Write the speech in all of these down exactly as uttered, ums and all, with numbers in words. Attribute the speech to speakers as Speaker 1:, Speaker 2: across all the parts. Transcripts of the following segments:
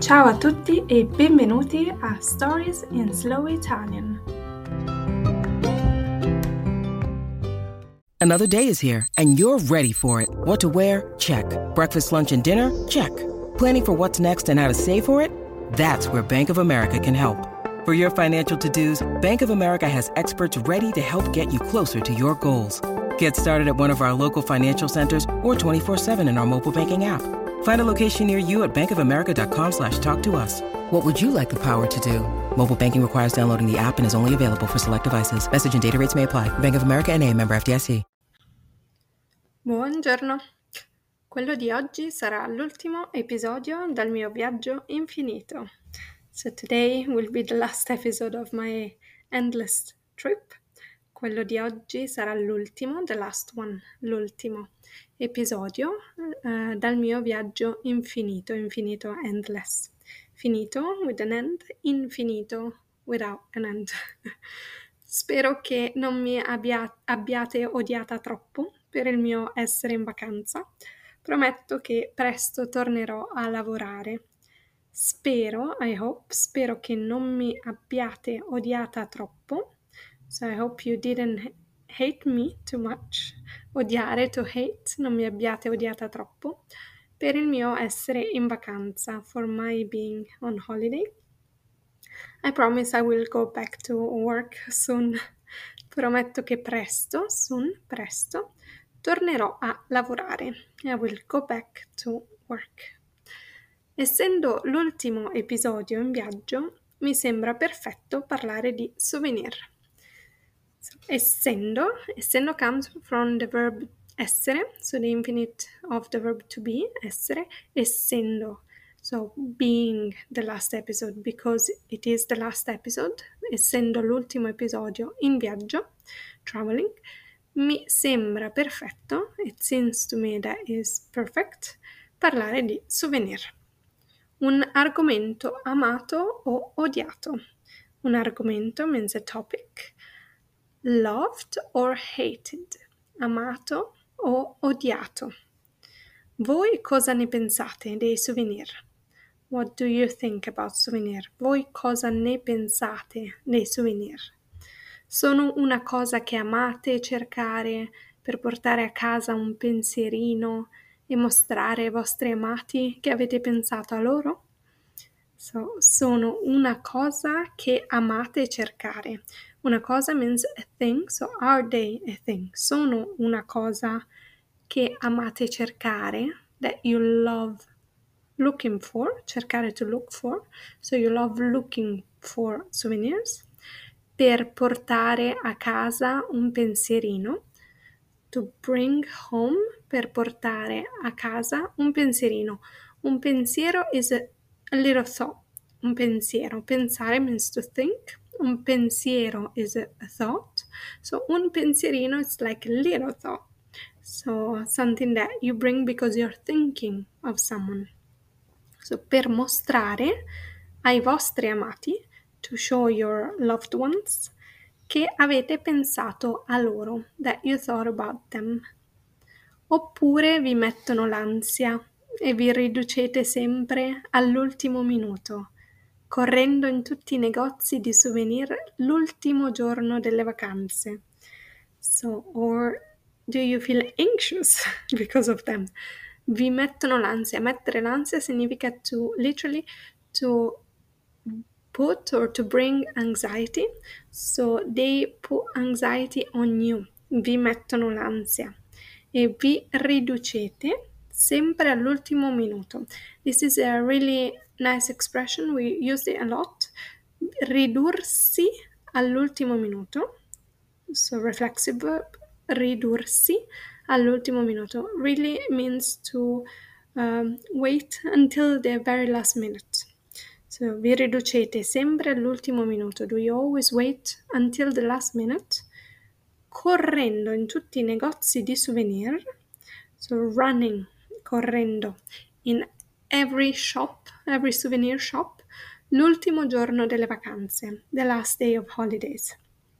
Speaker 1: Ciao a tutti e benvenuti a Stories in Slow Italian.
Speaker 2: Another day is here, and you're ready for it. What to wear? Check. Breakfast, lunch, and dinner? Check. Planning for what's next and how to save for it? That's where Bank of America can help. For your financial to-dos, Bank of America has experts ready to help get you closer to your goals. Get started at one of our local financial centers or twenty-four seven in our mobile banking app. Find a location near you at bankofamerica.com slash talk to us. What would you like the power to do? Mobile banking requires downloading the app and is only available for select devices. Message and data rates may apply. Bank of America N A, member F D I C.
Speaker 1: Buongiorno. Quello di oggi sarà l'ultimo episodio dal mio viaggio infinito. So today will be the last episode of my endless trip. Quello di oggi sarà l'ultimo, the last one, l'ultimo episodio uh, dal mio viaggio infinito, infinito, endless. Finito with an end, infinito without an end. Spero che non mi abbia, abbiate odiata troppo per il mio essere in vacanza. Prometto che presto tornerò a lavorare. Spero, I hope, spero che non mi abbiate odiata troppo. So I hope you didn't hate me too much. Odiare, to hate, non mi abbiate odiata troppo per il mio essere in vacanza, for my being on holiday. I promise I will go back to work soon. Prometto che presto, soon, presto, tornerò a lavorare. I will go back to work. Essendo l'ultimo episodio in viaggio, mi sembra perfetto parlare di souvenir. So, essendo, essendo comes from the verb essere, so the infinite of the verb to be, essere, essendo. So, being the last episode, because it is the last episode, essendo l'ultimo episodio in viaggio, traveling, mi sembra perfetto, it seems to me that is perfect, parlare di souvenir. Un argomento amato o odiato. Un argomento means a topic, loved or hated, amato o odiato. Voi cosa ne pensate dei souvenir? What do you think about souvenir? Voi cosa ne pensate dei souvenir? Sono una cosa che amate cercare per portare a casa un pensierino e mostrare ai vostri amati che avete pensato a loro? So, sono una cosa che amate cercare. Una cosa means a thing, so are they a thing? Sono una cosa che amate cercare, that you love looking for, cercare to look for, so you love looking for souvenirs, per portare a casa un pensierino, to bring home, per portare a casa un pensierino. Un pensiero is a, a little thought, un pensiero, pensare means to think, un pensiero is a, a thought, so un pensierino is like a little thought, so something that you bring because you're thinking of someone. So, per mostrare ai vostri amati, to show your loved ones, che avete pensato a loro, that you thought about them. Oppure vi mettono l'ansia e vi riducete sempre all'ultimo minuto, correndo in tutti i negozi di souvenir l'ultimo giorno delle vacanze. So, or do you feel anxious because of them? Vi mettono l'ansia. Mettere l'ansia significa to, literally, to put or to bring anxiety. So, they put anxiety on you. Vi mettono l'ansia. E vi riducete sempre all'ultimo minuto. This is a really nice expression. We use it a lot. Ridursi all'ultimo minuto. So, reflexive verb, ridursi all'ultimo minuto really means to um, wait until the very last minute. So, vi riducete sempre all'ultimo minuto. Do you always wait until the last minute? Correndo in tutti i negozi di souvenir. So, running, correndo in every shop, every souvenir shop, l'ultimo giorno delle vacanze, the last day of holidays.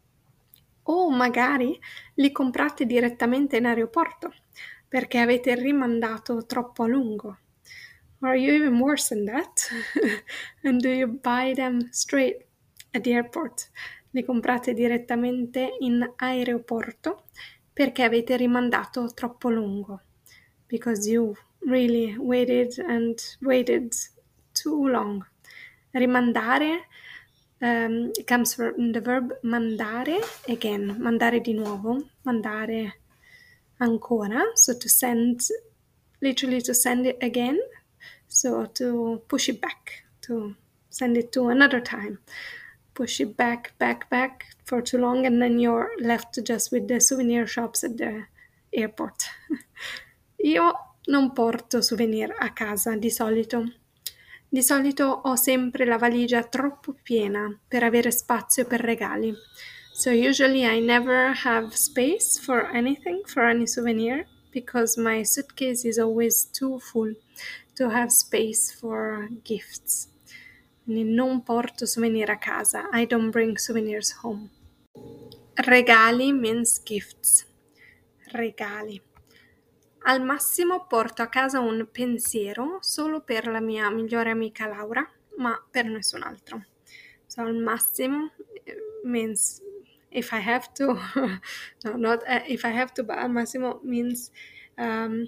Speaker 1: O magari li comprate direttamente in aeroporto perché avete rimandato troppo a lungo. Or are you even worse than that? And do you buy them straight at the airport? Li comprate direttamente in aeroporto perché avete rimandato troppo lungo. Because you really waited and waited too long. Rimandare um, it comes from the verb mandare again, mandare di nuovo, mandare ancora, so to send, literally to send it again, so to push it back, to send it to another time, push it back, back, back for too long, and then you're left just with the souvenir shops at the airport. Io non porto souvenir a casa di solito. Di solito ho sempre la valigia troppo piena per avere spazio per regali. So usually I never have space for anything, for any souvenir, because my suitcase is always too full to have space for gifts. Quindi non porto souvenir a casa. I don't bring souvenirs home. Regali means gifts. Regali. Al massimo porto a casa un pensiero solo per la mia migliore amica Laura, ma per nessun altro. So al massimo means if I have to, no, not uh, if I have to, but al massimo means um,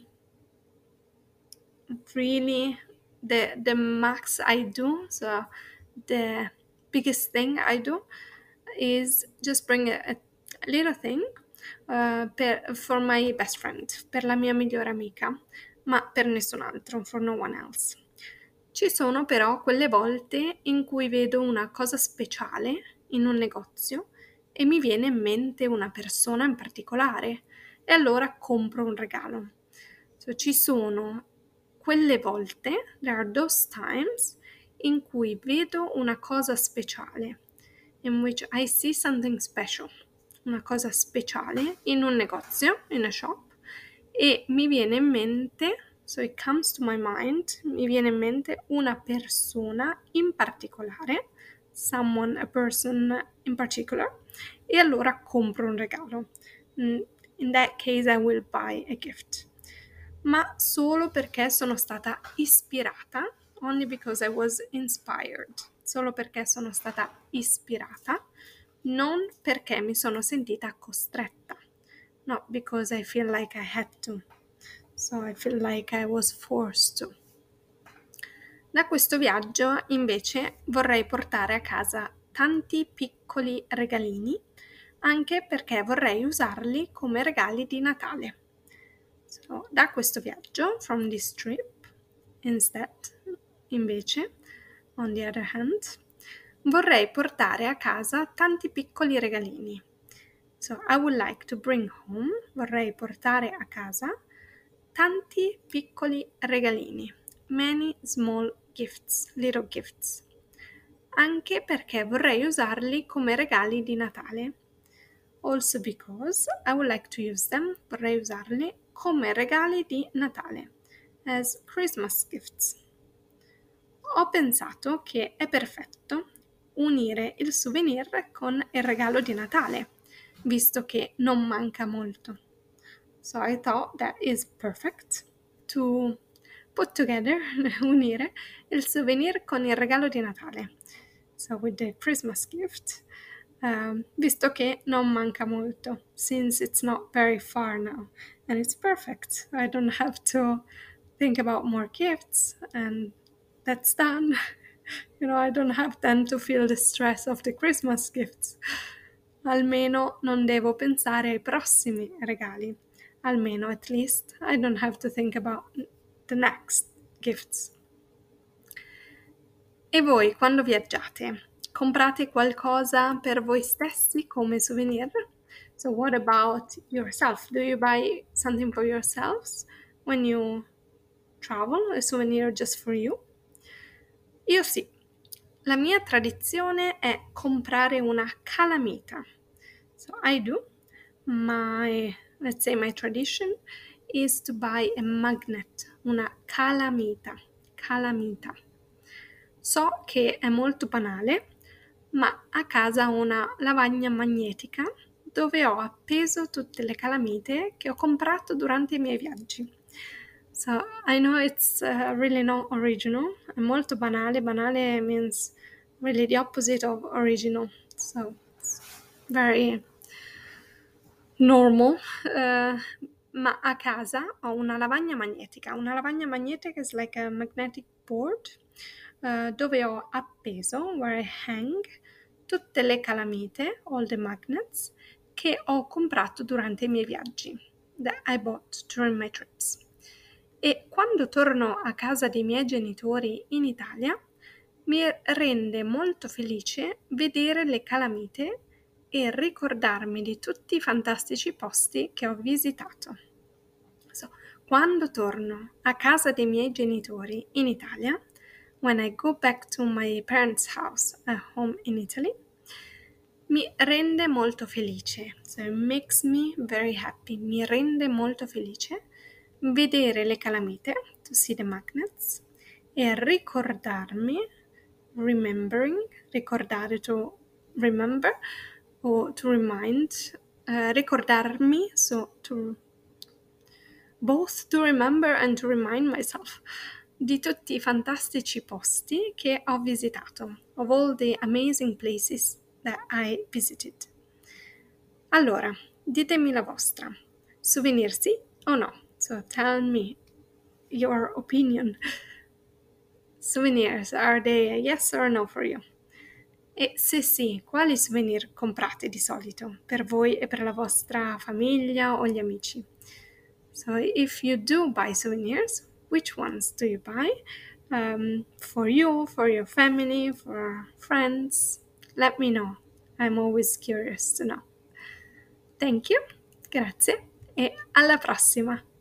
Speaker 1: really the the max I do. So the biggest thing I do is just bring a, a little thing uh, per, for my best friend, per la mia migliore amica, ma per nessun altro, for no one else. Ci sono però quelle volte in cui vedo una cosa speciale in un negozio e mi viene in mente una persona in particolare e allora compro un regalo. So, ci sono quelle volte, there are those times, in cui vedo una cosa speciale, in which I see something special, una cosa speciale in un negozio, in a shop, e mi viene in mente, so it comes to my mind, mi viene in mente una persona in particolare, someone, a person in particular, e allora compro un regalo. In that case I will buy a gift. Ma solo perché sono stata ispirata, only because I was inspired, solo perché sono stata ispirata, non perché mi sono sentita costretta, not because I feel like I had to, so I feel like I was forced to. Da questo viaggio invece vorrei portare a casa tanti piccoli regalini, anche perché vorrei usarli come regali di Natale. So, da questo viaggio, from this trip, instead, invece, on the other hand, vorrei portare a casa tanti piccoli regalini. So, I would like to bring home, vorrei portare a casa tanti piccoli regalini, many small gifts, little gifts, anche perché vorrei usarli come regali di Natale. Also because I would like to use them, vorrei usarli come regali di Natale, as Christmas gifts. Ho pensato che è perfetto unire il souvenir con il regalo di Natale, visto che non manca molto. So I thought that is perfect to put together, unire il souvenir con il regalo di Natale. So with the Christmas gift, um, visto che non manca molto, since it's not very far now, and it's perfect. I don't have to think about more gifts, and that's done. You know, I don't have then to feel the stress of the Christmas gifts. Almeno non devo pensare ai prossimi regali. Almeno, at least, I don't have to think about the next gifts. E voi, quando viaggiate, comprate qualcosa per voi stessi come souvenir? So what about yourself? Do you buy something for yourselves when you travel, a souvenir just for you? Io sì. La mia tradizione è comprare una calamita. So I do. My, let's say my tradition is to buy a magnet, una calamita, calamita. So che è molto banale, ma a casa ho una lavagna magnetica dove ho appeso tutte le calamite che ho comprato durante i miei viaggi. So I know it's uh, really not original. È molto banale. Banale means really the opposite of original. So it's very normal. Uh, ma a casa ho una lavagna magnetica. Una lavagna magnetica is like a magnetic board uh, dove ho appeso, where I hang, tutte le calamite, all the magnets, che ho comprato durante i miei viaggi, that I bought during my trips. E quando torno a casa dei miei genitori in Italia, mi rende molto felice vedere le calamite e ricordarmi di tutti i fantastici posti che ho visitato. So, quando torno a casa dei miei genitori in Italia, when I go back to my parents' house at home in Italy, mi rende molto felice. So it makes me very happy. Mi rende molto felice vedere le calamite, to see the magnets, e ricordarmi, remembering, ricordare to remember, o to remind, uh, ricordarmi, so to both to remember and to remind myself, di tutti i fantastici posti che ho visitato, of all the amazing places that I visited. Allora, ditemi la vostra. Souvenir sì o no? So tell me your opinion. Souvenirs, are they a yes or a no for you? E se sì, quali souvenir comprate di solito per voi e per la vostra famiglia o gli amici? So if you do buy souvenirs, which ones do you buy? Um, for you, for your family, for friends? Let me know. I'm always curious to know. Thank you, grazie e alla prossima!